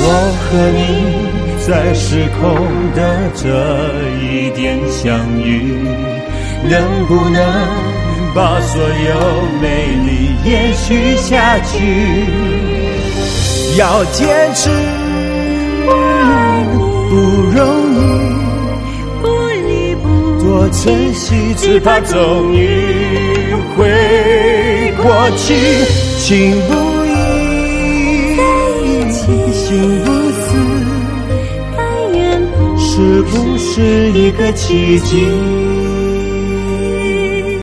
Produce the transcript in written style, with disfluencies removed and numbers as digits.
我和你在时空的这一点相遇，能不能把所有美丽延续下去？要坚持不容易， 不离不多珍惜，只怕终于会过去。情不移，心不死， 但愿不是不是一个奇迹？